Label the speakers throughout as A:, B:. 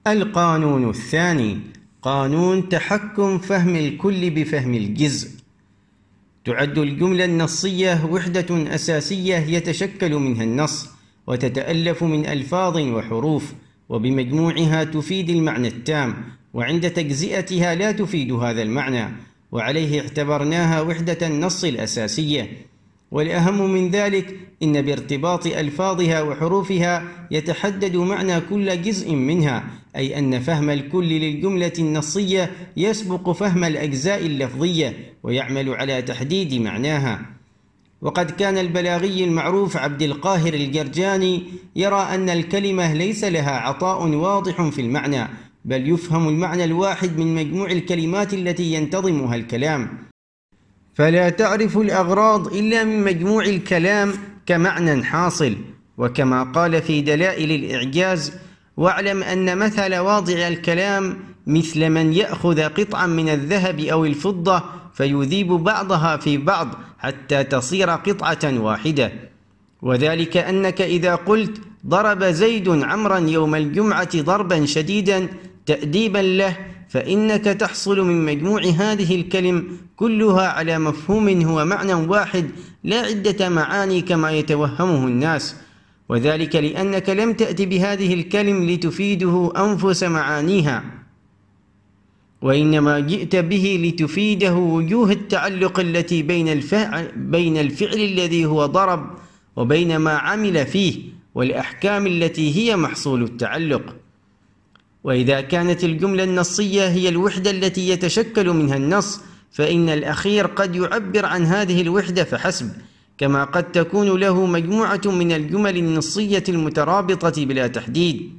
A: القانون الثاني: قانون تحكم فهم الكل بفهم الجزء. تعد الجملة النصية وحدة أساسية يتشكل منها النص، وتتألف من ألفاظ وحروف، وبمجموعها تفيد المعنى التام، وعند تجزئتها لا تفيد هذا المعنى، وعليه اعتبرناها وحدة النص الأساسية. والأهم من ذلك إن بارتباط ألفاظها وحروفها يتحدد معنى كل جزء منها، أي أن فهم الكل للجملة النصية يسبق فهم الأجزاء اللفظية ويعمل على تحديد معناها. وقد كان البلاغي المعروف عبد القاهر الجرجاني يرى أن الكلمة ليس لها عطاء واضح في المعنى، بل يفهم المعنى الواحد من مجموع الكلمات التي ينتظمها الكلام، فلا تعرف الأغراض إلا من مجموع الكلام كمعنى حاصل. وكما قال في دلائل الإعجاز: واعلم أن مثل واضع الكلام مثل من يأخذ قطعا من الذهب أو الفضة فيذيب بعضها في بعض حتى تصير قطعة واحدة، وذلك أنك إذا قلت ضرب زيد عمرا يوم الجمعة ضربا شديدا تأديبا له، فإنك تحصل من مجموع هذه الكلم كلها على مفهوم هو معنى واحد لا عدة معاني كما يتوهمه الناس، وذلك لأنك لم تأت بهذه الكلم لتفيده أنفس معانيها، وإنما جئت به لتفيده وجوه التعلق التي بين الفعل الذي هو ضرب وبين ما عمل فيه، والأحكام التي هي محصول التعلق. وإذا كانت الجملة النصية هي الوحدة التي يتشكل منها النص، فإن الأخير قد يعبر عن هذه الوحدة فحسب، كما قد تكون له مجموعة من الجمل النصية المترابطة بلا تحديد.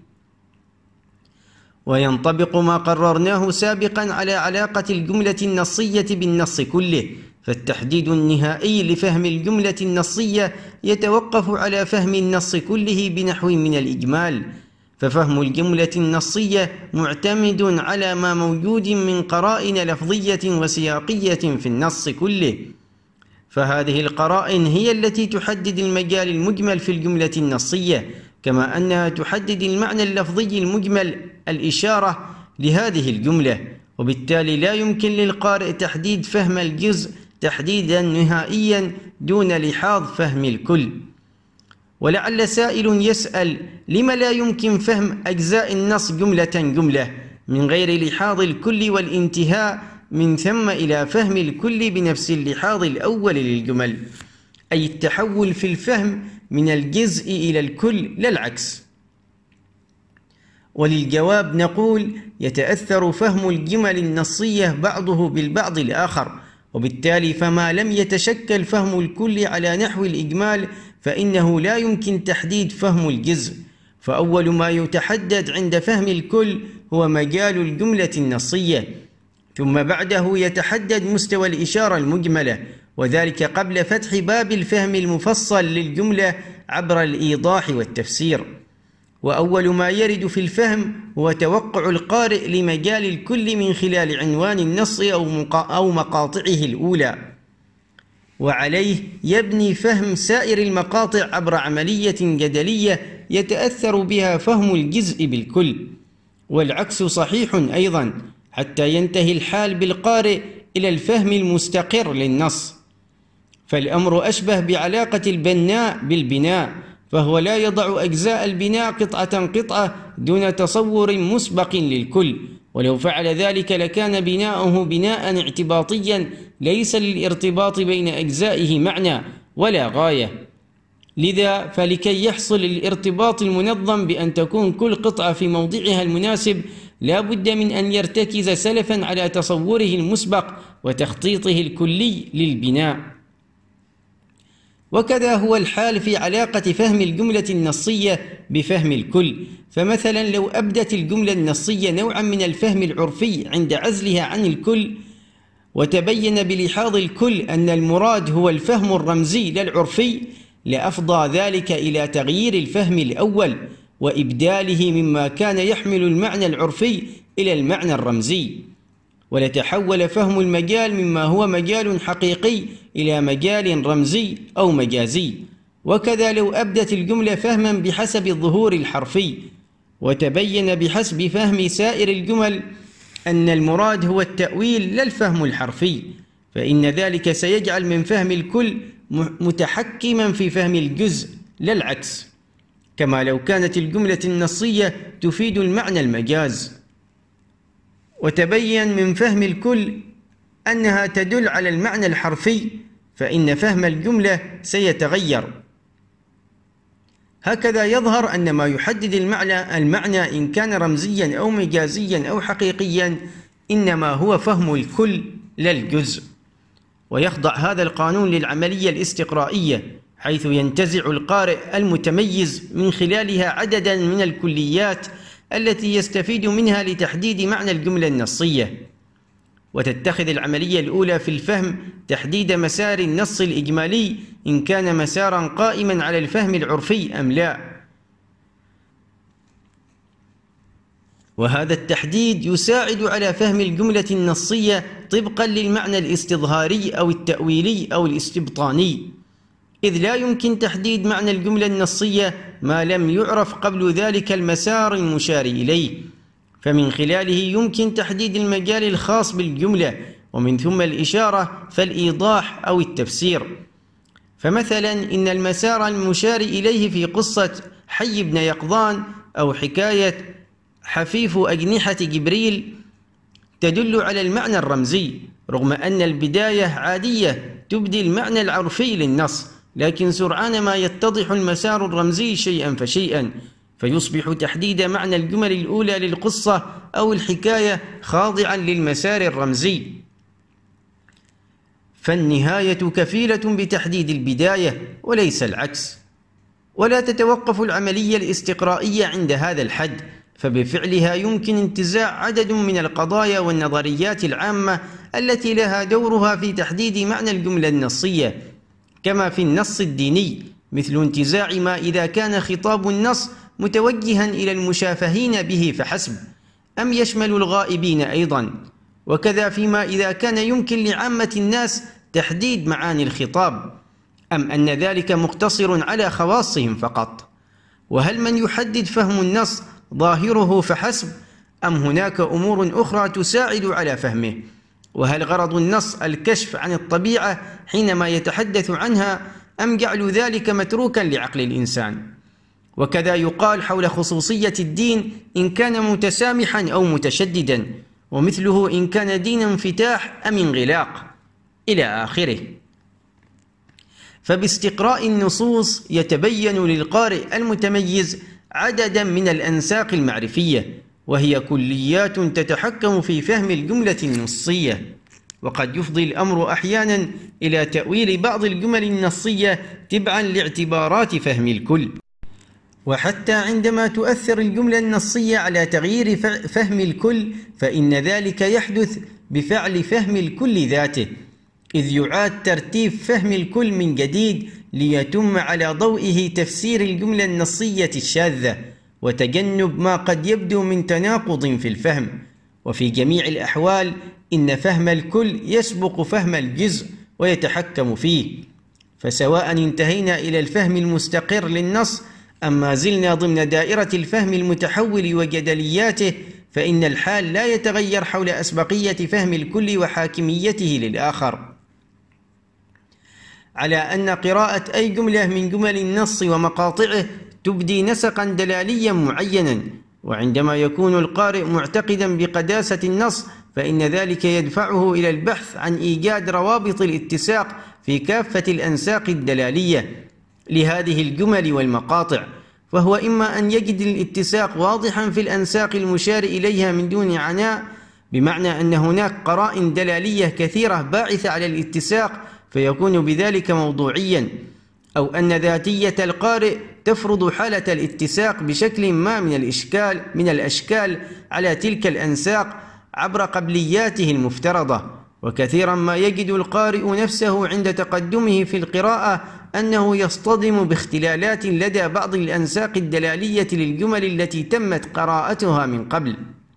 A: وينطبق ما قررناه سابقا على علاقة الجملة النصية بالنص كله، فالتحديد النهائي لفهم الجملة النصية يتوقف على فهم النص كله بنحو من الإجمال، ففهم الجملة النصية معتمد على ما موجود من قرائن لفظية وسياقية في النص كله، فهذه القرائن هي التي تحدد المجال المجمل في الجملة النصية، كما أنها تحدد المعنى اللفظي المجمل الإشارة لهذه الجملة، وبالتالي لا يمكن للقارئ تحديد فهم الجزء تحديدا نهائيا دون لحاظ فهم الكل. ولعل سائل يسأل: لما لا يمكن فهم أجزاء النص جملة جملة من غير لحاظ الكل والانتهاء من ثم إلى فهم الكل بنفس اللحاظ الأول للجمل، أي التحول في الفهم من الجزء إلى الكل لا العكس؟ وللجواب نقول: يتأثر فهم الجمل النصية بعضه بالبعض الآخر، وبالتالي فما لم يتشكل فهم الكل على نحو الإجمال فإنه لا يمكن تحديد فهم الجزء، فأول ما يتحدد عند فهم الكل هو مجال الجملة النصية، ثم بعده يتحدد مستوى الإشارة المجملة، وذلك قبل فتح باب الفهم المفصل للجملة عبر الإيضاح والتفسير. وأول ما يرد في الفهم هو توقع القارئ لمجال الكل من خلال عنوان النص أو مقاطعه الأولى، وعليه يبني فهم سائر المقاطع عبر عملية جدلية يتأثر بها فهم الجزء بالكل، والعكس صحيح أيضا، حتى ينتهي الحال بالقارئ إلى الفهم المستقر للنص. فالأمر أشبه بعلاقة البناء بالبناء، فهو لا يضع أجزاء البناء قطعة قطعة دون تصور مسبق للكل، ولو فعل ذلك لكان بناؤه بناء اعتباطيا ليس للارتباط بين أجزائه معنى ولا غاية. لذا فلكي يحصل الارتباط المنظم بأن تكون كل قطعة في موضعها المناسب لا بد من أن يرتكز سلفا على تصوره المسبق وتخطيطه الكلي للبناء. وكذا هو الحال في علاقة فهم الجملة النصية بفهم الكل، فمثلا لو أبدت الجملة النصية نوعا من الفهم العرفي عند عزلها عن الكل، وتبين بلحاظ الكل أن المراد هو الفهم الرمزي لا العرفي، لأفضى ذلك إلى تغيير الفهم الأول وإبداله مما كان يحمل المعنى العرفي إلى المعنى الرمزي، ولتحول فهم المجال مما هو مجال حقيقي إلى مجال رمزي أو مجازي. وكذا لو أبدت الجملة فهما بحسب الظهور الحرفي، وتبين بحسب فهم سائر الجمل أن المراد هو التأويل لا الفهم الحرفي، فإن ذلك سيجعل من فهم الكل متحكما في فهم الجزء لا العكس، كما لو كانت الجملة النصية تفيد المعنى المجاز. وتبين من فهم الكل أنها تدل على المعنى الحرفي، فإن فهم الجملة سيتغير. هكذا يظهر أن ما يحدد المعنى إن كان رمزيا أو مجازيا أو حقيقيا إنما هو فهم الكل لا الجزء. ويخضع هذا القانون للعملية الاستقرائية، حيث ينتزع القارئ المتميز من خلالها عددا من الكليات التي يستفيد منها لتحديد معنى الجملة النصية. وتتخذ العملية الأولى في الفهم تحديد مسار النص الإجمالي إن كان مسارا قائما على الفهم العرفي أم لا. وهذا التحديد يساعد على فهم الجملة النصية طبقا للمعنى الاستظهاري أو التأويلي أو الاستبطاني، إذ لا يمكن تحديد معنى الجملة النصية ما لم يعرف قبل ذلك المسار المشار إليه، فمن خلاله يمكن تحديد المجال الخاص بالجملة، ومن ثم الإشارة فالإيضاح أو التفسير. فمثلا إن المسار المشار إليه في قصة حي بن يقظان أو حكاية حفيف أجنحة جبريل تدل على المعنى الرمزي، رغم أن البداية عادية تبدي المعنى العرفي للنص، لكن سرعان ما يتضح المسار الرمزي شيئا فشيئا، فيصبح تحديد معنى الجمل الأولى للقصة أو الحكاية خاضعا للمسار الرمزي. فالنهاية كفيلة بتحديد البداية وليس العكس. ولا تتوقف العملية الاستقرائية عند هذا الحد، فبفعلها يمكن انتزاع عدد من القضايا والنظريات العامة التي لها دورها في تحديد معنى الجملة النصية، كما في النص الديني، مثل انتزاع ما إذا كان خطاب النص متوجها إلى المشافهين به فحسب أم يشمل الغائبين أيضا، وكذا فيما إذا كان يمكن لعامة الناس تحديد معاني الخطاب، أم أن ذلك مقتصر على خواصهم فقط. وهل من يحدد فهم النص ظاهره فحسب، أم هناك أمور أخرى تساعد على فهمه؟ وهل غرض النص الكشف عن الطبيعة حينما يتحدث عنها، أم جعل ذلك متروكا لعقل الإنسان؟ وكذا يقال حول خصوصية الدين إن كان متسامحا أو متشددا، ومثله إن كان دين انفتاح أم انغلاق إلى آخره. فباستقراء النصوص يتبين للقارئ المتميز عددا من الأنساق المعرفية، وهي كليات تتحكم في فهم الجملة النصية. وقد يفضي الأمر أحيانا إلى تأويل بعض الجمل النصية تبعا لاعتبارات فهم الكل. وحتى عندما تؤثر الجملة النصية على تغيير فهم الكل، فإن ذلك يحدث بفعل فهم الكل ذاته، إذ يعاد ترتيب فهم الكل من جديد ليتم على ضوئه تفسير الجملة النصية الشاذة، وتجنب ما قد يبدو من تناقض في الفهم. وفي جميع الأحوال إن فهم الكل يسبق فهم الجزء ويتحكم فيه، فسواء انتهينا إلى الفهم المستقر للنص أم ما زلنا ضمن دائرة الفهم المتحول وجدلياته، فإن الحال لا يتغير حول أسبقية فهم الكل وحاكميته للآخر. على أن قراءة أي جملة من جمل النص ومقاطعه تبدي نسقا دلاليا معينا، وعندما يكون القارئ معتقدا بقداسة النص فإن ذلك يدفعه إلى البحث عن إيجاد روابط الاتساق في كافة الأنساق الدلالية لهذه الجمل والمقاطع، فهو إما أن يجد الاتساق واضحا في الأنساق المشار إليها من دون عناء، بمعنى أن هناك قرائن دلالية كثيرة باعثة على الاتساق فيكون بذلك موضوعيا، أو أن ذاتية القارئ تفرض حالة الاتساق بشكل ما من الأشكال على تلك الأنساق عبر قبلياته المفترضة. وكثيرا ما يجد القارئ نفسه عند تقدمه في القراءة أنه يصطدم باختلالات لدى بعض الأنساق الدلالية للجمل التي تمت قراءتها من قبل،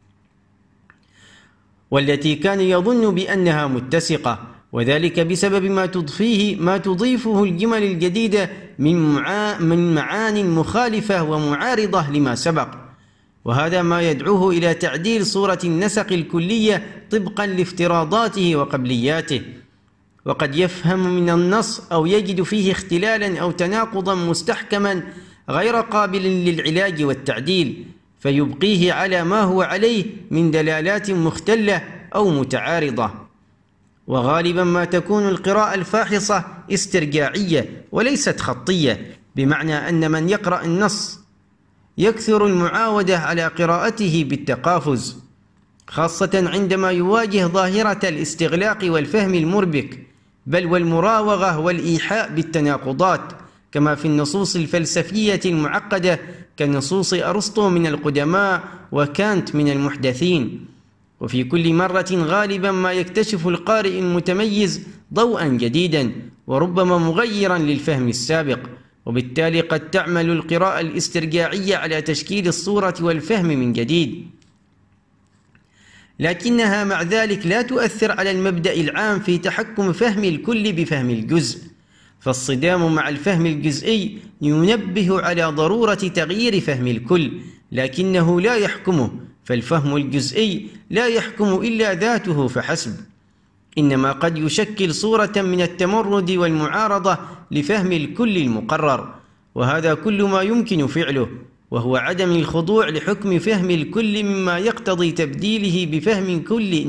A: والتي كان يظن بأنها متسقة، وذلك بسبب ما تضيفه الجمل الجديدة من معان مخالفة ومعارضة لما سبق. وهذا ما يدعوه إلى تعديل صورة النسق الكلية طبقا لافتراضاته وقبلياته. وقد يفهم من النص أو يجد فيه اختلالا أو تناقضا مستحكما غير قابل للعلاج والتعديل، فيبقيه على ما هو عليه من دلالات مختلة أو متعارضة. وغالبا ما تكون القراءة الفاحصة استرجاعية وليست خطية، بمعنى أن من يقرأ النص يكثر المعاودة على قراءته بالتقافز، خاصة عندما يواجه ظاهرة الاستغلاق والفهم المربك، بل والمراوغة والإيحاء بالتناقضات، كما في النصوص الفلسفية المعقدة كنصوص أرسطو من القدماء وكانت من المحدثين. وفي كل مرة غالبا ما يكتشف القارئ المتميز ضوءا جديدا وربما مغيرا للفهم السابق، وبالتالي قد تعمل القراءة الاسترجاعية على تشكيل الصورة والفهم من جديد، لكنها مع ذلك لا تؤثر على المبدأ العام في تحكم فهم الكل بفهم الجزء. فالصدام مع الفهم الجزئي ينبه على ضرورة تغيير فهم الكل، لكنه لا يحكمه، فالفهم الجزئي لا يحكم إلا ذاته فحسب، إنما قد يشكل صورة من التمرد والمعارضة لفهم الكل المقرر، وهذا كل ما يمكن فعله، وهو عدم الخضوع لحكم فهم الكل، مما يقتضي تبديله بفهم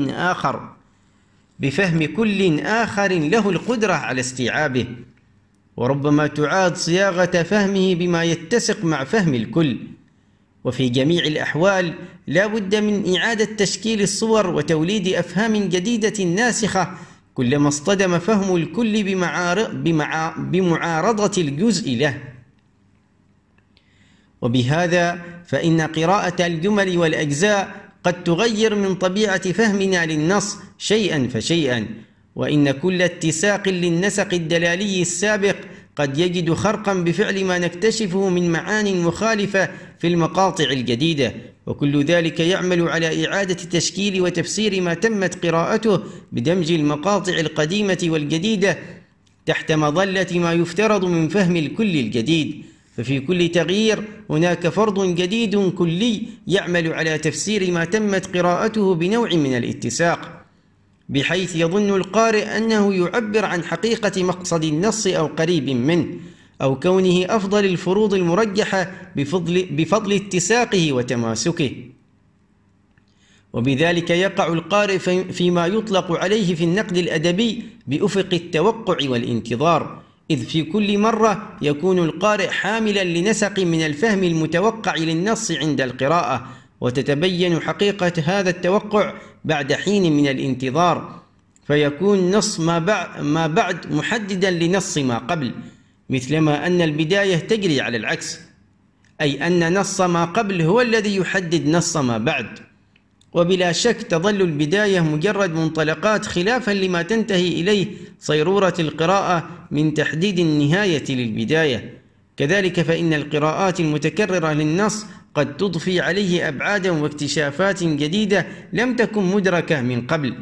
A: كل آخر له القدرة على استيعابه. وربما تعاد صياغة فهمه بما يتسق مع فهم الكل. وفي جميع الأحوال لا بد من إعادة تشكيل الصور وتوليد أفهام جديدة ناسخة كلما اصطدم فهم الكل بمعارضة الجزء له. وبهذا فإن قراءة الجمل والأجزاء قد تغير من طبيعة فهمنا للنص شيئا فشيئا، وإن كل اتساق للنسق الدلالي السابق قد يجد خرقا بفعل ما نكتشفه من معان مخالفة في المقاطع الجديدة، وكل ذلك يعمل على إعادة تشكيل وتفسير ما تمت قراءته بدمج المقاطع القديمة والجديدة تحت مظلة ما يفترض من فهم الكل الجديد. ففي كل تغيير هناك فرض جديد كلي يعمل على تفسير ما تمت قراءته بنوع من الاتساق، بحيث يظن القارئ أنه يعبر عن حقيقة مقصد النص أو قريب منه، أو كونه أفضل الفروض المرجحة بفضل اتساقه وتماسكه. وبذلك يقع القارئ فيما يطلق عليه في النقد الأدبي بأفق التوقع والانتظار، إذ في كل مرة يكون القارئ حاملا لنسق من الفهم المتوقع للنص عند القراءة، وتتبين حقيقة هذا التوقع بعد حين من الانتظار، فيكون نص ما بعد محددا لنص ما قبل، مثلما أن البداية تجري على العكس، أي أن نص ما قبل هو الذي يحدد نص ما بعد. وبلا شك تظل البداية مجرد منطلقات خلافا لما تنتهي إليه صيرورة القراءة من تحديد النهاية للبداية. كذلك فإن القراءات المتكررة للنص قد تضفي عليه أبعادا واكتشافات جديدة لم تكن مدركة من قبل.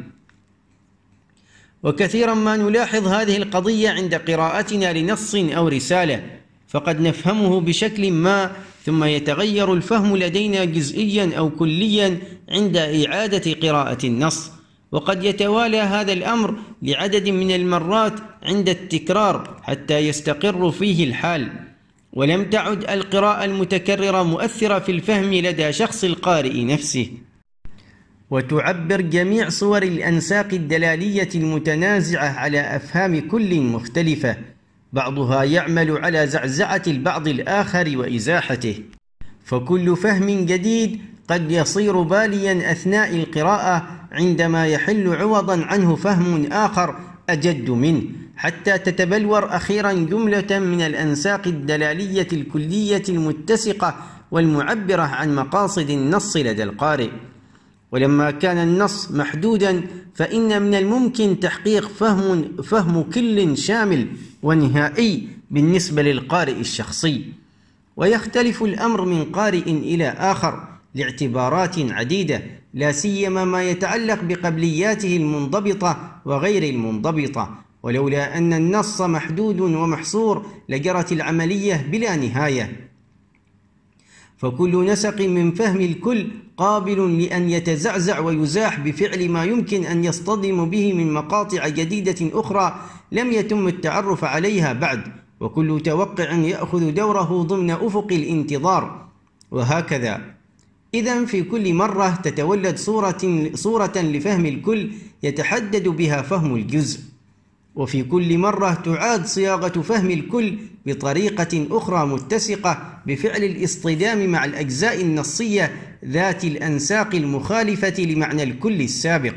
A: وكثيرا ما نلاحظ هذه القضية عند قراءتنا لنص أو رسالة، فقد نفهمه بشكل ما ثم يتغير الفهم لدينا جزئيا أو كليا عند إعادة قراءة النص، وقد يتوالى هذا الأمر لعدد من المرات عند التكرار حتى يستقر فيه الحال، ولم تعد القراءة المتكررة مؤثرة في الفهم لدى شخص القارئ نفسه. وتعبر جميع صور الأنساق الدلالية المتنازعة على أفهام كل مختلفة، بعضها يعمل على زعزعة البعض الآخر وإزاحته، فكل فهم جديد قد يصير باليا أثناء القراءة عندما يحل عوضا عنه فهم آخر أجد منه، حتى تتبلور أخيرا جملة من الأنساق الدلالية الكلية المتسقة والمعبرة عن مقاصد النص لدى القارئ. ولما كان النص محدودا فإن من الممكن تحقيق فهم كل شامل ونهائي بالنسبة للقارئ الشخصي، ويختلف الأمر من قارئ إلى آخر لاعتبارات عديدة، لا سيما ما يتعلق بقبلياته المنضبطة وغير المنضبطة، ولولا أن النص محدود ومحصور لجرت العملية بلا نهاية. فكل نسق من فهم الكل قابل لأن يتزعزع ويزاح بفعل ما يمكن أن يصطدم به من مقاطع جديدة أخرى لم يتم التعرف عليها بعد، وكل توقع يأخذ دوره ضمن أفق الانتظار، وهكذا. إذن في كل مرة تتولد صورة لفهم الكل يتحدد بها فهم الجزء، وفي كل مرة تعاد صياغة فهم الكل بطريقة أخرى متسقة بفعل الاصطدام مع الأجزاء النصية ذات الأنساق المخالفة لمعنى الكل السابق،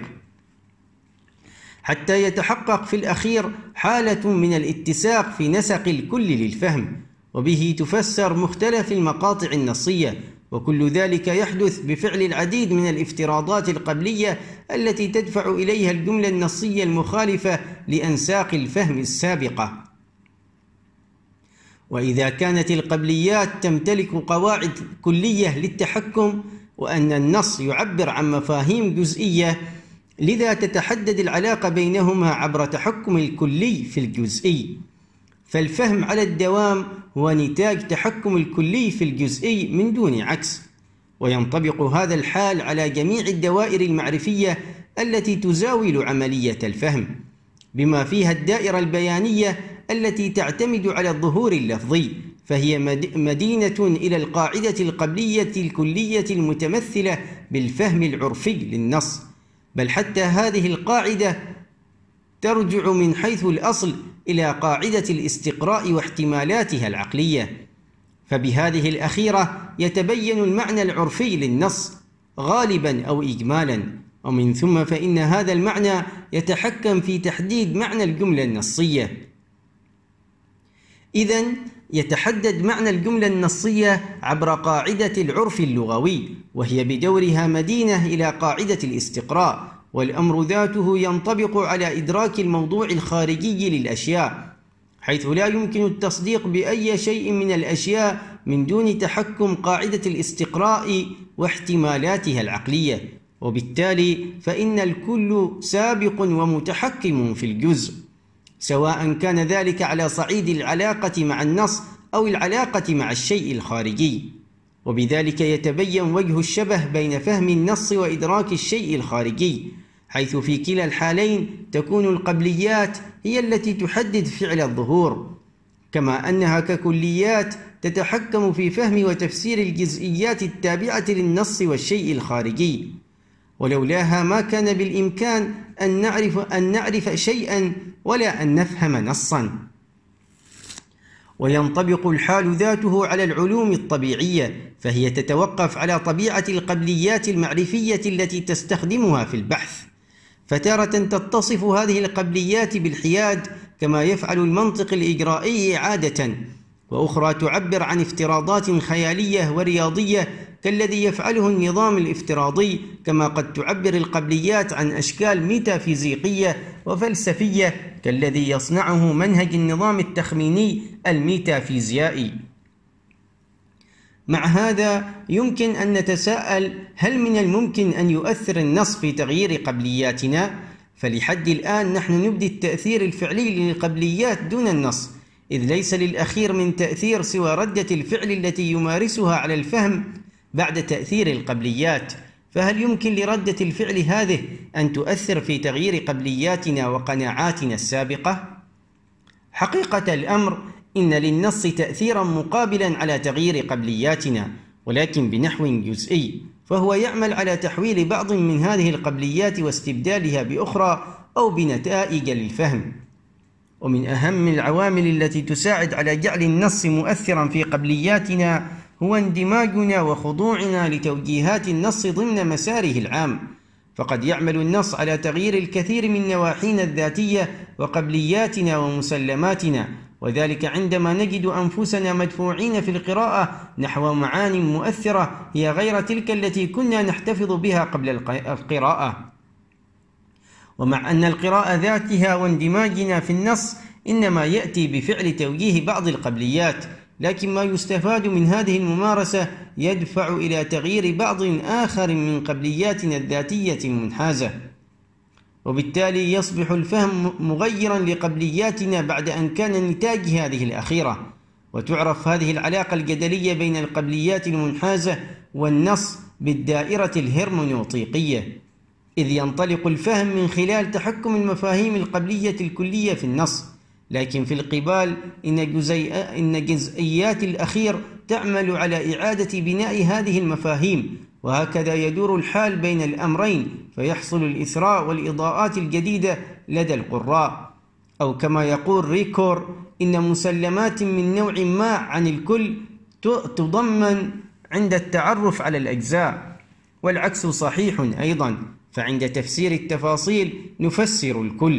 A: حتى يتحقق في الأخير حالة من الاتساق في نسق الكل للفهم، وبه تفسر مختلف المقاطع النصية. وكل ذلك يحدث بفعل العديد من الافتراضات القبلية التي تدفع إليها الجملة النصية المخالفة لأنساق الفهم السابقة. وإذا كانت القبليات تمتلك قواعد كلية للتحكم، وأن النص يعبر عن مفاهيم جزئية، لذا تتحدد العلاقة بينهما عبر تحكم الكلي في الجزئي. فالفهم على الدوام هو نتاج تحكم الكلي في الجزئي من دون عكس، وينطبق هذا الحال على جميع الدوائر المعرفية التي تزاول عملية الفهم، بما فيها الدائرة البيانية التي تعتمد على الظهور اللفظي، فهي مدينة إلى القاعدة القبلية الكلية المتمثلة بالفهم العرفي للنص، بل حتى هذه القاعدة ترجع من حيث الأصل إلى قاعدة الاستقراء واحتمالاتها العقلية. فبهذه الأخيرة يتبين المعنى العرفي للنص غالبا أو إجمالا، ومن ثم فإن هذا المعنى يتحكم في تحديد معنى الجملة النصية. إذن يتحدد معنى الجملة النصية عبر قاعدة العرف اللغوي، وهي بدورها مدينة إلى قاعدة الاستقراء، والأمر ذاته ينطبق على إدراك الموضوع الخارجي للأشياء، حيث لا يمكن التصديق بأي شيء من الأشياء من دون تحكم قاعدة الاستقراء واحتمالاتها العقلية، وبالتالي فإن الكل سابق ومتحكم في الجزء، سواء كان ذلك على صعيد العلاقة مع النص أو العلاقة مع الشيء الخارجي. وبذلك يتبين وجه الشبه بين فهم النص وإدراك الشيء الخارجي، حيث في كلا الحالين تكون القبليات هي التي تحدد فعل الظهور، كما أنها ككليات تتحكم في فهم وتفسير الجزئيات التابعة للنص والشيء الخارجي، ولولاها ما كان بالإمكان أن نعرف شيئا ولا أن نفهم نصا. وينطبق الحال ذاته على العلوم الطبيعية، فهي تتوقف على طبيعة القبليات المعرفية التي تستخدمها في البحث، فتارة تتصف هذه القبليات بالحياد كما يفعل المنطق الإجرائي عادة، وأخرى تعبر عن افتراضات خيالية ورياضية كالذي يفعله النظام الافتراضي، كما قد تعبر القبليات عن أشكال ميتافيزيقية وفلسفية كالذي يصنعه منهج النظام التخميني الميتافيزيائي. مع هذا يمكن أن نتساءل: هل من الممكن أن يؤثر النص في تغيير قبلياتنا؟ فلحد الآن نحن نبدي التأثير الفعلي للقبليات دون النص، إذ ليس للأخير من تأثير سوى ردة الفعل التي يمارسها على الفهم بعد تأثير القبليات. فهل يمكن لردة الفعل هذه أن تؤثر في تغيير قبلياتنا وقناعاتنا السابقة؟ حقيقة الأمر إن للنص تأثيرا مقابلا على تغيير قبلياتنا، ولكن بنحو جزئي، فهو يعمل على تحويل بعض من هذه القبليات واستبدالها بأخرى أو بنتائج للفهم. ومن أهم العوامل التي تساعد على جعل النص مؤثرا في قبلياتنا هو اندماجنا وخضوعنا لتوجيهات النص ضمن مساره العام، فقد يعمل النص على تغيير الكثير من نواحينا الذاتية وقبلياتنا ومسلماتنا، وذلك عندما نجد أنفسنا مدفوعين في القراءة نحو معان مؤثرة هي غير تلك التي كنا نحتفظ بها قبل القراءة. ومع أن القراءة ذاتها واندماجنا في النص إنما يأتي بفعل توجيه بعض القبليات، لكن ما يستفاد من هذه الممارسة يدفع إلى تغيير بعض آخر من قبلياتنا الذاتية المنحازة، وبالتالي يصبح الفهم مغيرا لقبلياتنا بعد أن كان نتاج هذه الأخيرة. وتعرف هذه العلاقة الجدلية بين القبليات المنحازة والنص بالدائرة الهرمنوطيقية، إذ ينطلق الفهم من خلال تحكم المفاهيم القبلية الكلية في النص، لكن في القبال إن جزئيات الأخير تعمل على إعادة بناء هذه المفاهيم، وهكذا يدور الحال بين الأمرين، فيحصل الإثراء والإضاءات الجديدة لدى القراء. أو كما يقول ريكور: إن مسلمات من نوع ما عن الكل تضمن عند التعرف على الأجزاء، والعكس صحيح أيضا، فعند تفسير التفاصيل نفسر الكل.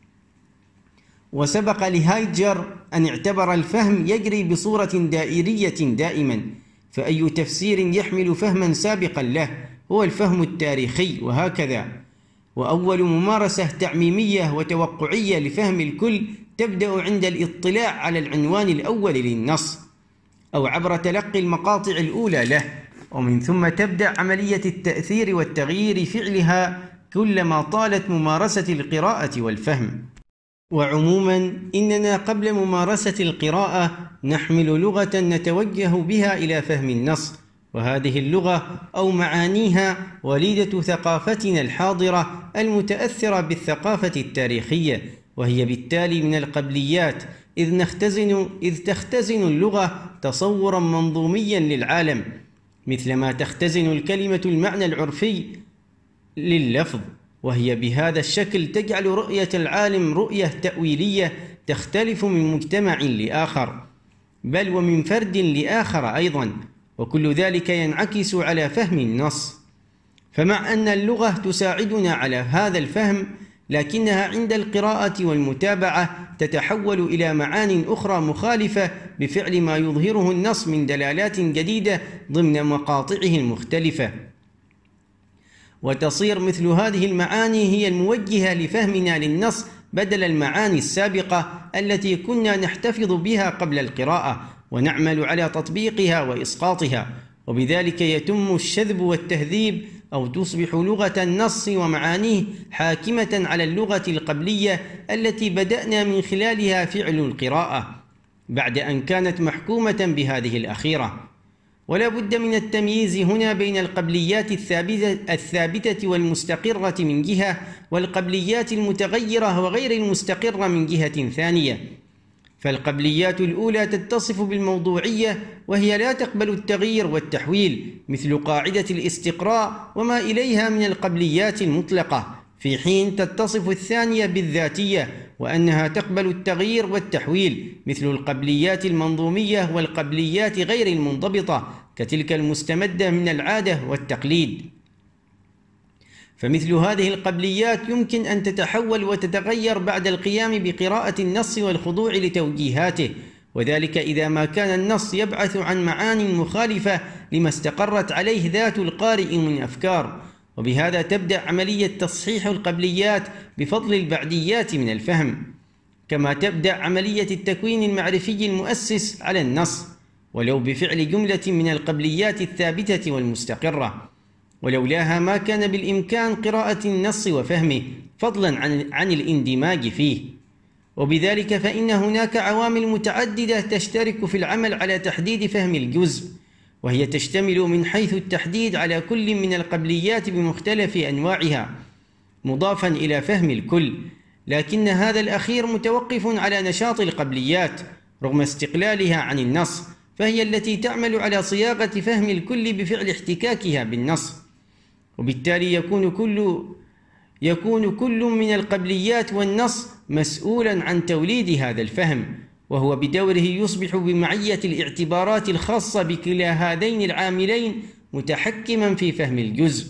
A: وسبق لهايجر أن اعتبر الفهم يجري بصورة دائرية دائما، فأي تفسير يحمل فهما سابقا له هو الفهم التاريخي، وهكذا. وأول ممارسة تعميمية وتوقعية لفهم الكل تبدأ عند الاطلاع على العنوان الأول للنص، أو عبر تلقي المقاطع الأولى له، ومن ثم تبدأ عملية التأثير والتغيير فعلها كلما طالت ممارسة القراءة والفهم. وعموما إننا قبل ممارسة القراءة نحمل لغة نتوجه بها إلى فهم النص، وهذه اللغة أو معانيها وليدة ثقافتنا الحاضرة المتأثرة بالثقافة التاريخية، وهي بالتالي من القبليات، إذ تختزن اللغة تصورا منظوميا للعالم، مثلما تختزن الكلمة المعنى العرفي لللفظ، وهي بهذا الشكل تجعل رؤية العالم رؤية تأويلية تختلف من مجتمع لآخر، بل ومن فرد لآخر أيضا، وكل ذلك ينعكس على فهم النص. فمع أن اللغة تساعدنا على هذا الفهم، لكنها عند القراءة والمتابعة تتحول إلى معان أخرى مخالفة بفعل ما يظهره النص من دلالات جديدة ضمن مقاطعه المختلفة، وتصير مثل هذه المعاني هي الموجهة لفهمنا للنص بدل المعاني السابقة التي كنا نحتفظ بها قبل القراءة ونعمل على تطبيقها وإسقاطها، وبذلك يتم الشذب والتهذيب، أو تصبح لغة النص ومعانيه حاكمة على اللغة القبلية التي بدأنا من خلالها فعل القراءة، بعد أن كانت محكومة بهذه الأخيرة. ولا بد من التمييز هنا بين القبليات الثابتة والمستقرة من جهة، والقبليات المتغيرة وغير المستقرة من جهة ثانية. فالقبليات الأولى تتصف بالموضوعية، وهي لا تقبل التغيير والتحويل، مثل قاعدة الاستقراء وما إليها من القبليات المطلقة، في حين تتصف الثانية بالذاتية، وأنها تقبل التغيير والتحويل، مثل القبليات المنظومية والقبليات غير المنضبطة كتلك المستمدة من العادة والتقليد. فمثل هذه القبليات يمكن أن تتحول وتتغير بعد القيام بقراءة النص والخضوع لتوجيهاته، وذلك إذا ما كان النص يبعث عن معان مخالفة لما استقرت عليه ذات القارئ من أفكار، وبهذا تبدأ عملية تصحيح القبليات بفضل البعديات من الفهم، كما تبدأ عملية التكوين المعرفي المؤسس على النص، ولو بفعل جملة من القبليات الثابتة والمستقرة، ولولاها ما كان بالإمكان قراءة النص وفهمه فضلا عن الاندماج فيه. وبذلك فإن هناك عوامل متعددة تشترك في العمل على تحديد فهم الجزء، وهي تشتمل من حيث التحديد على كل من القبليات بمختلف أنواعها، مضافا إلى فهم الكل، لكن هذا الأخير متوقف على نشاط القبليات رغم استقلالها عن النص، فهي التي تعمل على صياغة فهم الكل بفعل احتكاكها بالنص، وبالتالي يكون كل من القبليات والنص مسؤولا عن توليد هذا الفهم، وهو بدوره يصبح بمعية الاعتبارات الخاصة بكلا هذين العاملين متحكما في فهم الجزء،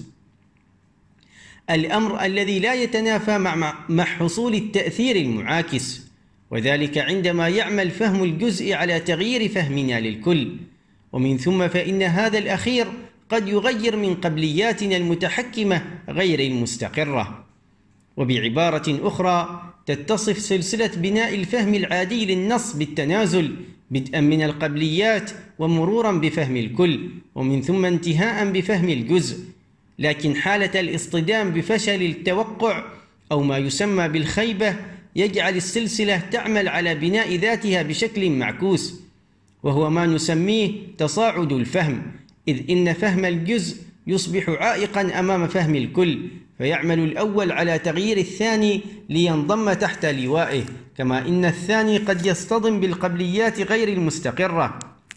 A: الأمر الذي لا يتنافى مع حصول التأثير المعاكس، وذلك عندما يعمل فهم الجزء على تغيير فهمنا للكل، ومن ثم فإن هذا الأخير قد يغير من قبلياتنا المتحكمة غير المستقرة. وبعبارة أخرى، تتصف سلسلة بناء الفهم العادي للنص بالتنازل، بدءا من القبليات ومرورا بفهم الكل، ومن ثم انتهاء بفهم الجزء، لكن حالة الاصطدام بفشل التوقع أو ما يسمى بالخيبة يجعل السلسلة تعمل على بناء ذاتها بشكل معكوس، وهو ما نسميه تصاعد الفهم، إذ إن فهم الجزء يصبح عائقا أمام فهم الكل، فيعمل الأول على تغيير الثاني لينضم تحت لوائه، كما إن الثاني قد يصطدم بالقبليات غير المستقرة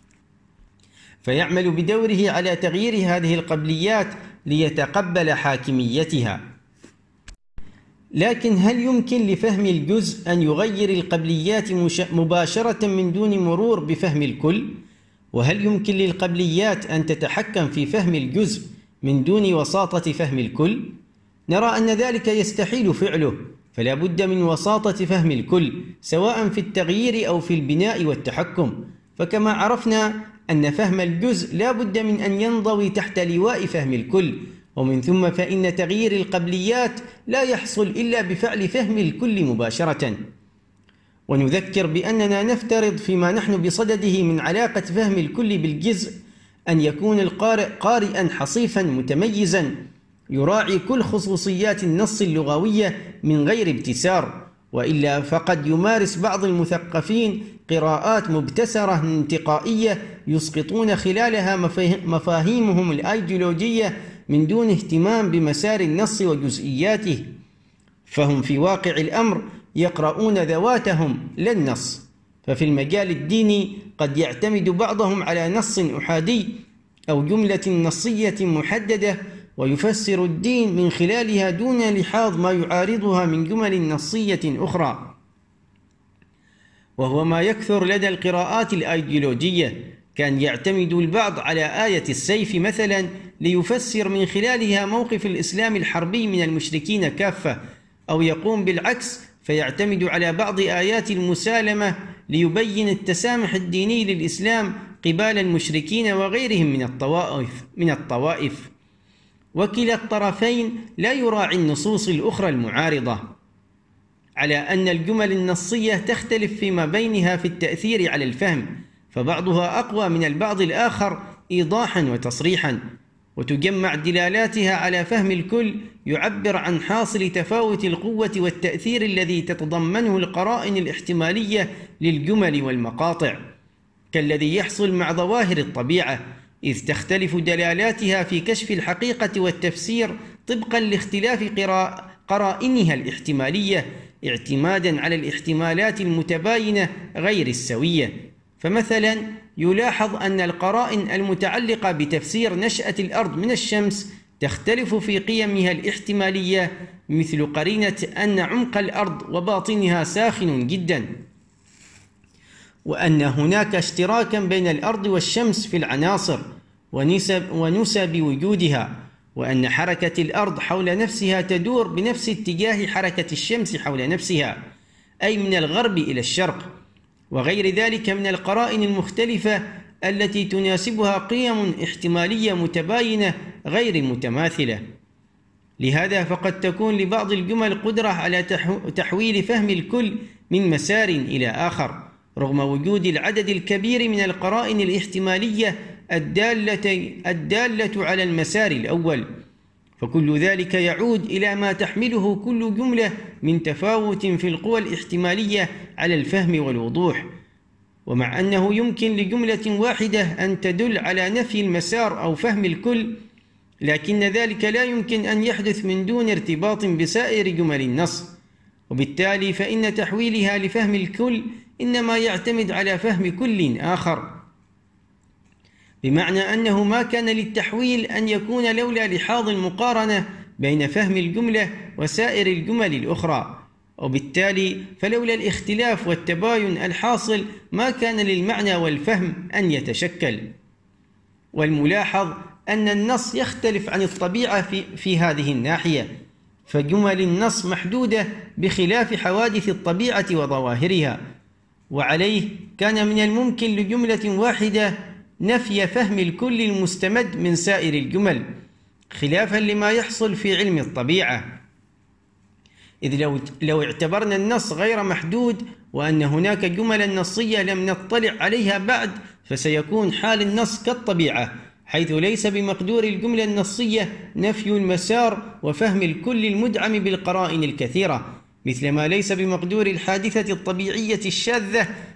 A: فيعمل بدوره على تغيير هذه القبليات ليتقبل حاكميتها. لكن هل يمكن لفهم الجزء أن يغير القبليات مباشرة من دون مرور بفهم الكل؟ وهل يمكن للقبليات أن تتحكم في فهم الجزء من دون وساطة فهم الكل؟ نرى أن ذلك يستحيل فعله، فلا بد من وساطة فهم الكل، سواء في التغيير أو في البناء والتحكم. فكما عرفنا أن فهم الجزء لا بد من أن ينضوي تحت لواء فهم الكل، ومن ثم فإن تغيير القبليات لا يحصل إلا بفعل فهم الكل مباشرة. ونذكر بأننا نفترض فيما نحن بصدده من علاقة فهم الكل بالجزء أن يكون القارئ قارئا حصيفا متميزا يراعي كل خصوصيات النص اللغوية من غير ابتسار، وإلا فقد يمارس بعض المثقفين قراءات مبتسرة انتقائية يسقطون خلالها مفاهيمهم الأيديولوجية من دون اهتمام بمسار النص وجزئياته، فهم في واقع الأمر يقرؤون ذواتهم لا النص. ففي المجال الديني قد يعتمد بعضهم على نص أحادي أو جملة نصية محددة ويفسر الدين من خلالها دون لحاظ ما يعارضها من جمل نصية أخرى، وهو ما يكثر لدى القراءات الأيديولوجية. كان يعتمد البعض على آية السيف مثلا ليفسر من خلالها موقف الإسلام الحربي من المشركين كافة، أو يقوم بالعكس فيعتمد على بعض آيات المسالمة ليبين التسامح الديني للإسلام قبال المشركين وغيرهم من الطوائف. وكلا الطرفين لا يراعي النصوص الأخرى المعارضة، على أن الجمل النصية تختلف فيما بينها في التأثير على الفهم، فبعضها أقوى من البعض الآخر إيضاحا وتصريحا، وتجمع دلالاتها على فهم الكل يعبر عن حاصل تفاوت القوة والتأثير الذي تتضمنه القرائن الاحتمالية للجمل والمقاطع، كالذي يحصل مع ظواهر الطبيعة، إذ تختلف دلالاتها في كشف الحقيقة والتفسير طبقا لاختلاف قرائنها الاحتمالية، اعتمادا على الاحتمالات المتباينة غير السوية. فمثلا يلاحظ أن القرائن المتعلقة بتفسير نشأة الأرض من الشمس تختلف في قيمها الاحتمالية، مثل قرينة أن عمق الأرض وباطنها ساخن جدا، وأن هناك اشتراكا بين الأرض والشمس في العناصر ونسب وجودها، وأن حركة الأرض حول نفسها تدور بنفس اتجاه حركة الشمس حول نفسها، أي من الغرب إلى الشرق، وغير ذلك من القرائن المختلفة التي تناسبها قيم احتمالية متباينة غير متماثلة. لهذا فقد تكون لبعض الجمل قدرة على تحويل فهم الكل من مسار إلى آخر، رغم وجود العدد الكبير من القرائن الاحتمالية الدالة على المسار الأول، فكل ذلك يعود إلى ما تحمله كل جملة من تفاوت في القوى الاحتمالية على الفهم والوضوح. ومع أنه يمكن لجملة واحدة أن تدل على نفي المسار أو فهم الكل، لكن ذلك لا يمكن أن يحدث من دون ارتباط بسائر جمل النص، وبالتالي فإن تحويلها لفهم الكل إنما يعتمد على فهم كل آخر، بمعنى أنه ما كان للتحويل أن يكون لولا لحاظ المقارنة بين فهم الجملة وسائر الجمل الأخرى، وبالتالي فلولا الاختلاف والتباين الحاصل ما كان للمعنى والفهم أن يتشكل. والملاحظ أن النص يختلف عن الطبيعة في هذه الناحية، فجمل النص محدودة بخلاف حوادث الطبيعة وظواهرها، وعليه كان من الممكن لجملة واحدة نفي فهم الكل المستمد من سائر الجمل، خلافا لما يحصل في علم الطبيعة، إذ لو اعتبرنا النص غير محدود وأن هناك جملا نصية لم نطلع عليها بعد، فسيكون حال النص كالطبيعة، حيث ليس بمقدور الجملة النصية نفي المسار وفهم الكل المدعم بالقرائن الكثيرة، مثل ما ليس بمقدور الحادثة الطبيعية الشاذة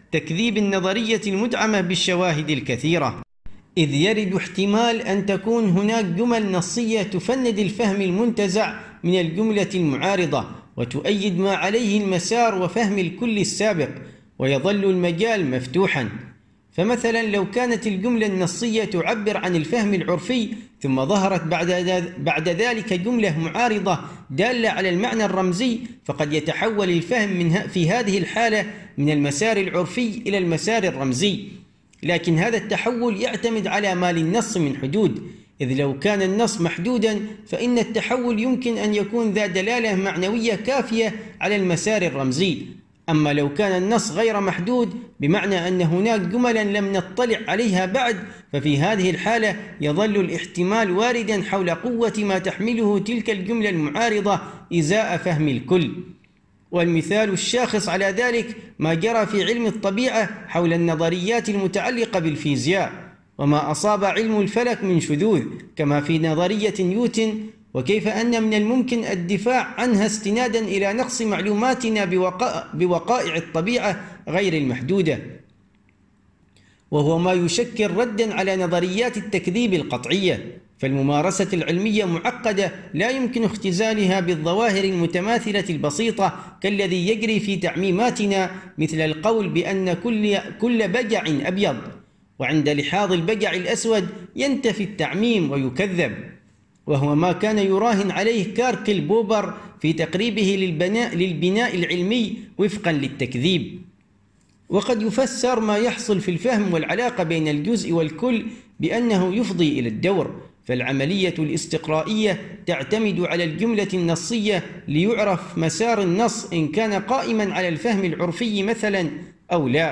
A: تكذيب النظرية المدعمة بالشواهد الكثيرة، إذ يرد احتمال أن تكون هناك جمل نصية تفند الفهم المنتزع من الجملة المعارضة وتؤيد ما عليه المسار وفهم الكل السابق، ويظل المجال مفتوحا. فمثلا لو كانت الجملة النصية تعبر عن الفهم العرفي ثم ظهرت بعد ذلك جملة معارضة دالة على المعنى الرمزي، فقد يتحول الفهم في هذه الحالة من المسار العرفي إلى المسار الرمزي. لكن هذا التحول يعتمد على ما للنص من حدود، إذ لو كان النص محدودا فإن التحول يمكن أن يكون ذا دلالة معنوية كافية على المسار الرمزي. أما لو كان النص غير محدود بمعنى أن هناك جملا لم نطلع عليها بعد، ففي هذه الحالة يظل الاحتمال واردا حول قوة ما تحمله تلك الجملة المعارضة إزاء فهم الكل. والمثال الشاخص على ذلك ما جرى في علم الطبيعة حول النظريات المتعلقة بالفيزياء، وما أصاب علم الفلك من شذوذ كما في نظرية نيوتن، وكيف أن من الممكن الدفاع عنها استنادا إلى نقص معلوماتنا بوقائع الطبيعة غير المحدودة، وهو ما يشكل ردا على نظريات التكذيب القطعية. فالممارسة العلمية معقدة لا يمكن اختزالها بالظواهر المتماثلة البسيطة كالذي يجري في تعميماتنا، مثل القول بأن كل بجع أبيض، وعند لحاظ البجع الأسود ينتفي التعميم ويكذب، وهو ما كان يراهن عليه كارل بوبر في تقريبه للبناء العلمي وفقا للتكذيب. وقد يفسر ما يحصل في الفهم والعلاقة بين الجزء والكل بأنه يفضي إلى الدور، فالعملية الاستقرائية تعتمد على الجملة النصية ليعرف مسار النص إن كان قائما على الفهم العرفي مثلا أو لا،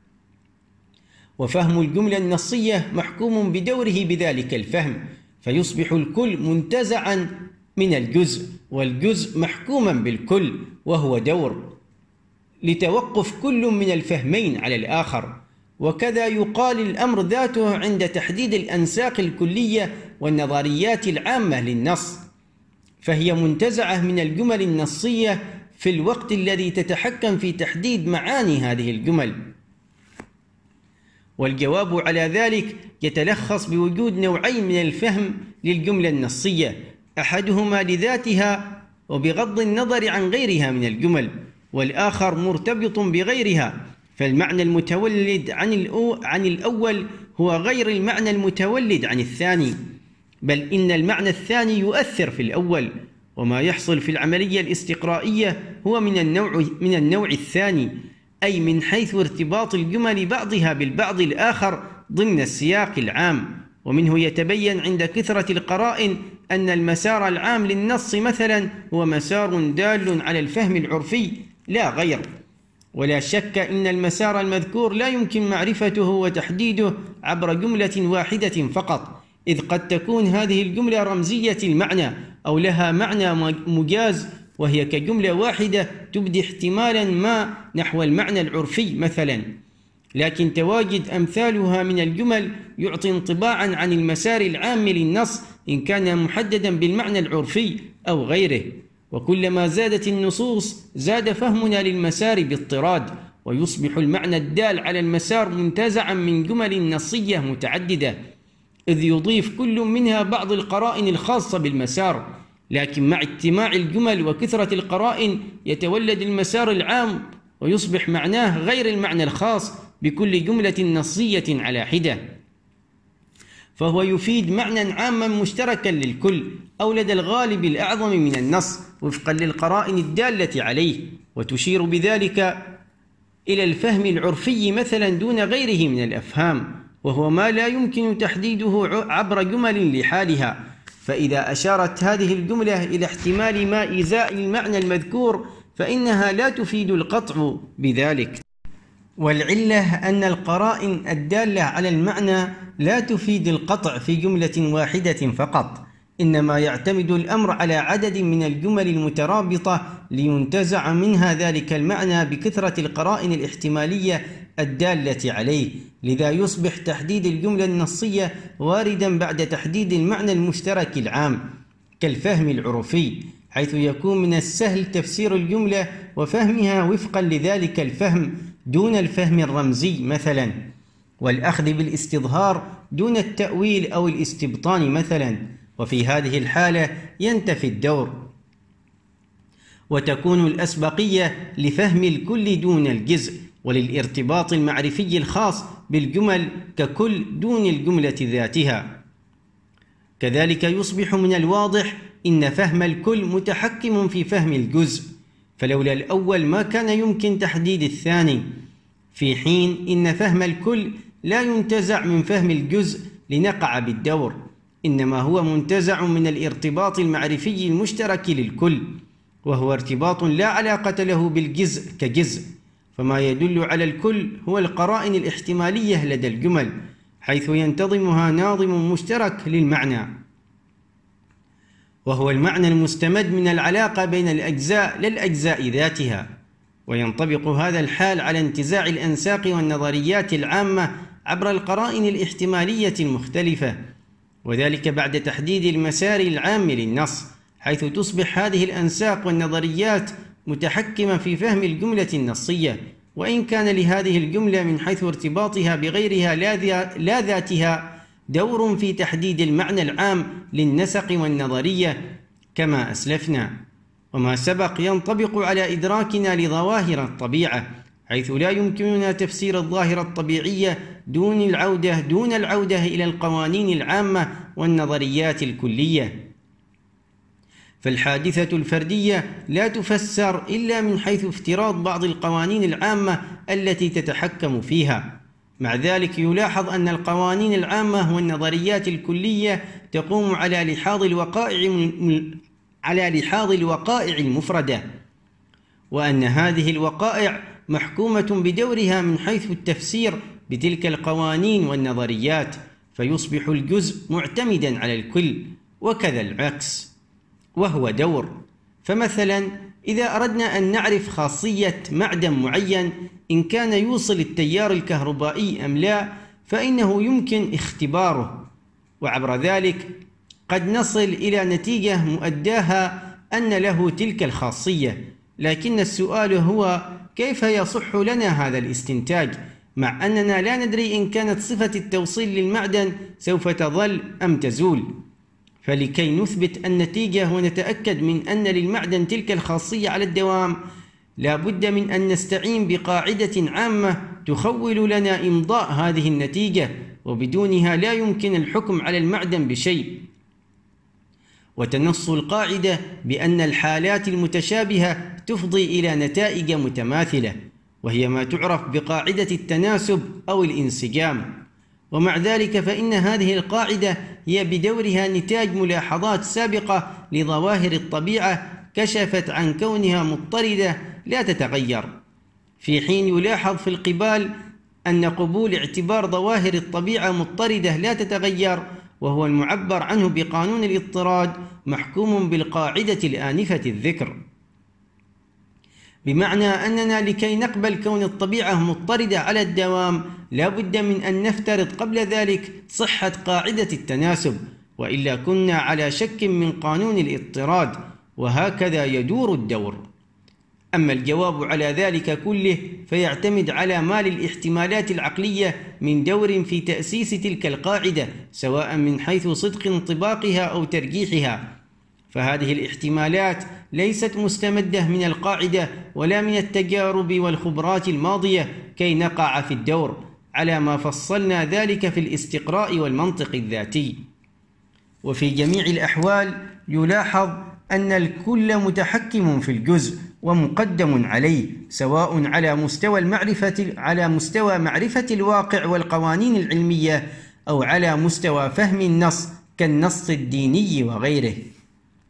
A: وفهم الجملة النصية محكوم بدوره بذلك الفهم، فيصبح الكل منتزعا من الجزء، والجزء محكوما بالكل وهو دور لتوقف كل من الفهمين على الآخر. وكذا يقال الأمر ذاته عند تحديد الأنساق الكلية والنظريات العامة للنص، فهي منتزعة من الجمل النصية في الوقت الذي تتحكم في تحديد معاني هذه الجمل. والجواب على ذلك يتلخص بوجود نوعين من الفهم للجملة النصية، أحدهما لذاتها وبغض النظر عن غيرها من الجمل، والآخر مرتبط بغيرها. فالمعنى المتولد عن الأول هو غير المعنى المتولد عن الثاني، بل إن المعنى الثاني يؤثر في الأول، وما يحصل في العملية الاستقرائية هو من النوع الثاني، أي من حيث ارتباط الجمل بعضها بالبعض الآخر ضمن السياق العام. ومنه يتبين عند كثرة القرائن أن المسار العام للنص مثلا هو مسار دال على الفهم العرفي لا غير. ولا شك أن المسار المذكور لا يمكن معرفته وتحديده عبر جملة واحدة فقط، إذ قد تكون هذه الجملة رمزية المعنى أو لها معنى مجاز، وهي كجملة واحدة تبدي احتمالا ما نحو المعنى العرفي مثلا، لكن تواجد أمثالها من الجمل يعطي انطباعا عن المسار العام للنص إن كان محددا بالمعنى العرفي أو غيره. وكلما زادت النصوص زاد فهمنا للمسار باضطراد، ويصبح المعنى الدال على المسار منتزعا من جمل نصية متعددة، إذ يضيف كل منها بعض القرائن الخاصة بالمسار، لكن مع اجتماع الجمل وكثرة القرائن يتولد المسار العام ويصبح معناه غير المعنى الخاص بكل جملة نصية على حدة، فهو يفيد معنى عاما مشتركا للكل أو لدى الغالب الأعظم من النص وفقا للقرائن الدالة عليه، وتشير بذلك إلى الفهم العرفي مثلا دون غيره من الأفهام، وهو ما لا يمكن تحديده عبر جمل لحالها. فإذا أشارت هذه الجملة إلى احتمال ما إزاء المعنى المذكور فإنها لا تفيد القطع بذلك. والعلة أن القرائن الدالة على المعنى لا تفيد القطع في جملة واحدة فقط، إنما يعتمد الأمر على عدد من الجمل المترابطة لينتزع منها ذلك المعنى بكثرة القرائن الاحتمالية الدالة عليه. لذا يصبح تحديد الجملة النصية واردا بعد تحديد المعنى المشترك العام كالفهم العرفي، حيث يكون من السهل تفسير الجملة وفهمها وفقا لذلك الفهم دون الفهم الرمزي مثلا، والأخذ بالاستظهار دون التأويل أو الاستبطان مثلا، وفي هذه الحالة ينتفي الدور، وتكون الأسبقية لفهم الكل دون الجزء، وللارتباط المعرفي الخاص بالجمل ككل دون الجملة ذاتها. كذلك يصبح من الواضح إن فهم الكل متحكم في فهم الجزء، فلولا الأول ما كان يمكن تحديد الثاني، في حين إن فهم الكل لا ينتزع من فهم الجزء لنقع بالدور، إنما هو منتزع من الارتباط المعرفي المشترك للكل، وهو ارتباط لا علاقة له بالجزء كجزء، فما يدل على الكل هو القرائن الاحتمالية لدى الجمل، حيث ينتظمها ناظم مشترك للمعنى، وهو المعنى المستمد من العلاقة بين الأجزاء لا الأجزاء ذاتها. وينطبق هذا الحال على انتزاع الأنساق والنظريات العامة عبر القرائن الاحتمالية المختلفة، وذلك بعد تحديد المسار العام للنص، حيث تصبح هذه الأنساق والنظريات متحكمة في فهم الجملة النصية، وإن كان لهذه الجملة من حيث ارتباطها بغيرها لا ذاتها دور في تحديد المعنى العام للنسق والنظرية كما أسلفنا. وما سبق ينطبق على إدراكنا لظواهر الطبيعة، حيث لا يمكننا تفسير الظاهرة الطبيعية دون العودة إلى القوانين العامة والنظريات الكلية. فالحادثة الفردية لا تفسر إلا من حيث افتراض بعض القوانين العامة التي تتحكم فيها. مع ذلك يلاحظ أن القوانين العامة والنظريات الكلية تقوم على لحاظ الوقائع المفردة، وأن هذه الوقائع محكومة بدورها من حيث التفسير بتلك القوانين والنظريات، فيصبح الجزء معتمدا على الكل، وكذا العكس، وهو دور. فمثلا إذا أردنا أن نعرف خاصية معدن معين إن كان يوصل التيار الكهربائي أم لا، فإنه يمكن اختباره، وعبر ذلك قد نصل إلى نتيجة مؤداها أن له تلك الخاصية، لكن السؤال هو كيف يصح لنا هذا الاستنتاج مع أننا لا ندري إن كانت صفة التوصيل للمعدن سوف تظل أم تزول؟ فلكي نثبت النتيجة ونتأكد من أن للمعدن تلك الخاصية على الدوام، لا بد من أن نستعين بقاعدة عامة تخول لنا إمضاء هذه النتيجة، وبدونها لا يمكن الحكم على المعدن بشيء. وتنص القاعدة بأن الحالات المتشابهة تفضي إلى نتائج متماثلة، وهي ما تعرف بقاعدة التناسب أو الانسجام. ومع ذلك فإن هذه القاعدة هي بدورها نتاج ملاحظات سابقة لظواهر الطبيعة كشفت عن كونها مضطردة لا تتغير، في حين يلاحظ في القبال أن قبول اعتبار ظواهر الطبيعة مضطردة لا تتغير، وهو المعبر عنه بقانون الاضطراد، محكوم بالقاعدة الآنفة الذكر، بمعنى أننا لكي نقبل كون الطبيعة مضطردة على الدوام لا بد من أن نفترض قبل ذلك صحة قاعدة التناسب، وإلا كنا على شك من قانون الاضطراد، وهكذا يدور الدور. أما الجواب على ذلك كله فيعتمد على ما للاحتمالات العقلية من دور في تأسيس تلك القاعدة، سواء من حيث صدق انطباقها أو ترجيحها. فهذه الاحتمالات ليست مستمدة من القاعدة ولا من التجارب والخبرات الماضية كي نقع في الدور، على ما فصلنا ذلك في الاستقراء والمنطق الذاتي. وفي جميع الأحوال يلاحظ أن الكل متحكم في الجزء ومقدم عليه، سواء على مستوى معرفة الواقع والقوانين العلمية، أو على مستوى فهم النص كالنص الديني وغيره.